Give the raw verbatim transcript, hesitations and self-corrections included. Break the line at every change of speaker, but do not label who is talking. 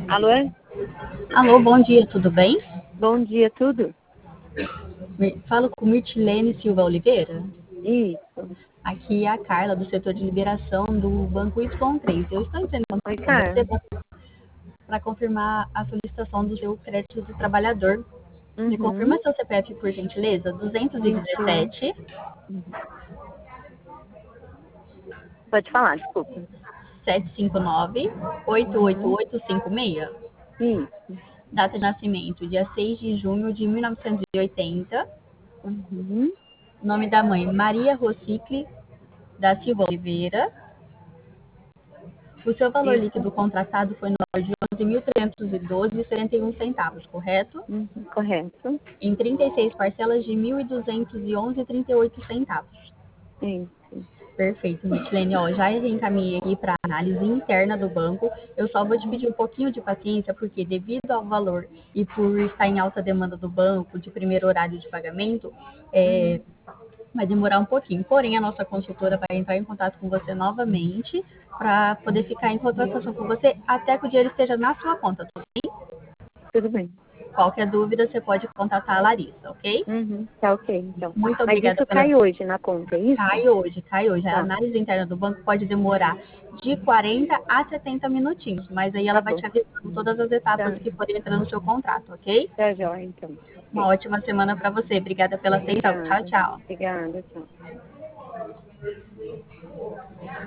Alô?
Alô, bom dia, tudo bem?
Bom dia, tudo?
Mi- Falo com Mirtilene Silva Oliveira.
Isso.
Aqui é a Carla, do setor de liberação do Banco Y três. Eu estou entrando em
Oi,
contato com você
Carla.
para confirmar a solicitação do seu crédito de trabalhador. Me
Uhum.
confirma seu C P F, por gentileza?
vinte e um.
duzentos e dezessete,
Uhum. Pode falar, desculpa.
setecentos e cinquenta e nove, oitenta e oito
Uhum.
oito cinquenta e seis.
Isso.
Data de nascimento, dia seis de junho de mil novecentos e oitenta.
Uhum.
Nome da mãe, Maria Rocicle da Silva Oliveira. O seu valor
Isso.
líquido contratado foi no valor de onze mil trezentos e doze vírgula setenta e um centavos, correto?
Uhum. Correto.
Em trinta e seis parcelas de mil duzentos e onze vírgula trinta e oito centavos.
Isso.
Perfeito, Mitilene. Ó, já reencaminhei aqui para análise interna do banco. Eu só vou te
Uhum.
pedir um pouquinho de paciência, porque devido ao valor e por estar em alta demanda do banco, de primeiro horário de pagamento, é,
Uhum.
vai demorar um pouquinho. Porém, a nossa consultora vai entrar em contato com você novamente para poder ficar em contratação com você até que o dinheiro esteja na sua conta.
Tudo bem.
Qualquer dúvida, você pode contatar a Larissa, ok?
Uhum. Tá ok, então.
Muito
Mas
obrigada
isso
pela.
cai hoje na conta, é isso?
Cai hoje, cai hoje. A
Tá.
análise interna do banco pode demorar de quarenta a setenta minutinhos, mas aí ela
Tá
vai
bom.
te avisando todas as etapas
Tá.
que forem entrando no seu contrato, ok?
Tá jóia, então.
Uma
Ok.
ótima semana para você. Obrigada pela atenção. Tchau,
Obrigada.
tchau.
Obrigada, tchau.